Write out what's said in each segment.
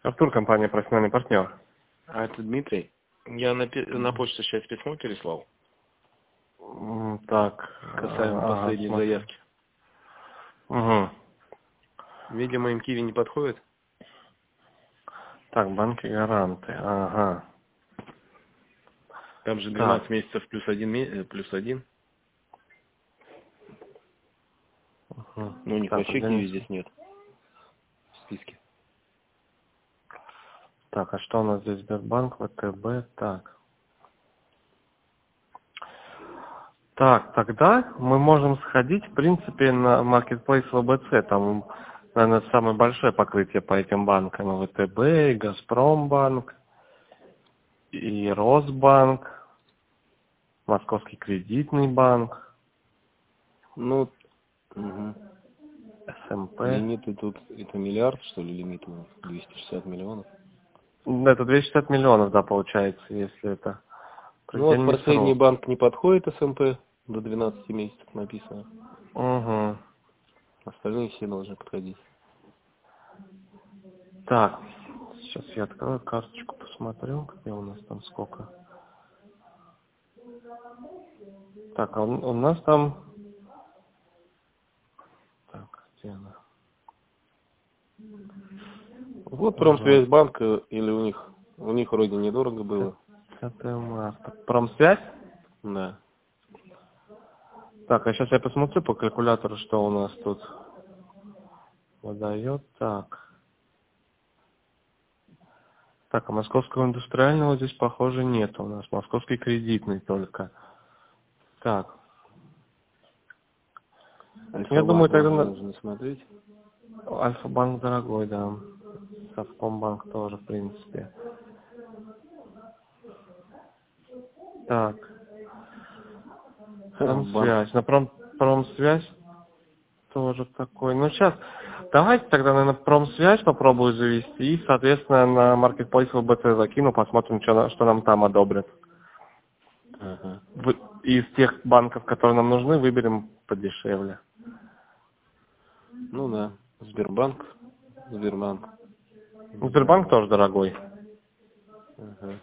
Артур, компания «Профессиональный партнер». А это Дмитрий. Я на почту сейчас письмо переслал. Так. Касаемо последней заявки. Угу. Видимо, им Киви не подходит. Так, банки-гаранты. Ага. Там же 12 месяцев плюс один. Угу. Ну, у них вообще Киви здесь нет. В списке. Так, а что у нас здесь? Сбербанк, ВТБ, так. Так, тогда мы можем сходить, в принципе, на Marketplace ВБЦ. Там, наверное, самое большое покрытие по этим банкам. И ВТБ, и Газпромбанк, и Росбанк, Московский кредитный банк, Ну, угу. СМП. Лимиты тут, это миллиард, что ли, лимит у нас? 260 миллионов? Это 260 миллионов, да, получается, если это Ну вот предельный последний срок. банк не подходит СМП, до 12 месяцев написано. Угу. Остальные все должны подходить. Так, сейчас я открою карточку, посмотрю, где у нас там сколько. Так, а у нас там... Так, где она? Вот Промсвязьбанк, или у них вроде недорого было. 5 марта. Промсвязь? Да. Так, а сейчас я посмотрю по калькулятору, что у нас тут выдает. Так. Так, а московского индустриального здесь, похоже, нет у нас. Московский кредитный только. Так. Я думаю, тогда нужно смотреть. Альфа-банк дорогой, да. Совкомбанк тоже, в принципе. Так. Промсвязь. На Промсвязь тоже такой. Ну, сейчас, давайте тогда, наверное, Промсвязь попробую завести. И, соответственно, на Marketplace ВБЦ закину, посмотрим, что нам там одобрят. Ага. Из тех банков, которые нам нужны, выберем подешевле. Ну да. Сбербанк. Сбербанк тоже дорогой. Ага.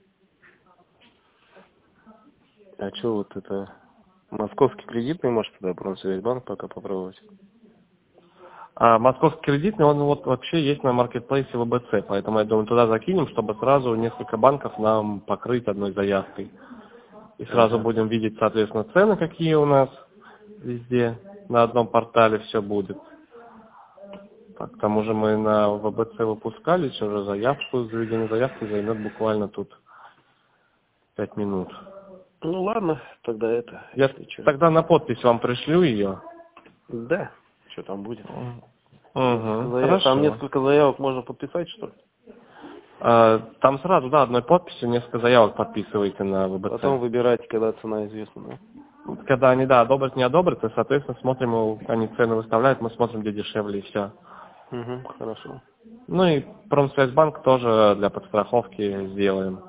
А что вот это... Московский кредитный, может, тогда Промсвязьбанк пока попробовать? А московский кредитный, он вот вообще есть на маркетплейсе ВБЦ, поэтому я думаю, туда закинем, чтобы сразу несколько банков нам покрыть одной заявкой. И сразу будем видеть, соответственно, цены, какие у нас везде, на одном портале все будет. Так, к тому же мы на ВБЦ выпускались, уже заявку, заведение заявки займет буквально тут 5 минут. Ну ладно, тогда это... Я тогда на подпись вам пришлю ее. Да, что там будет. Хорошо. Там несколько заявок можно подписать, что ли? Там сразу, да, одной подписью несколько заявок подписываете на ВБЦ. Потом выбирайте, когда цена известна, да? Когда они, да, одобрят, не одобрят, и, соответственно, смотрим, они цены выставляют, мы смотрим, где дешевле, и все. Угу, хорошо. Ну и Промсвязьбанк тоже для подстраховки сделаем.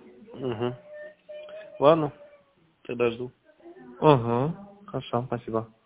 Угу. Ладно, тогда жду. Угу. Хорошо, спасибо.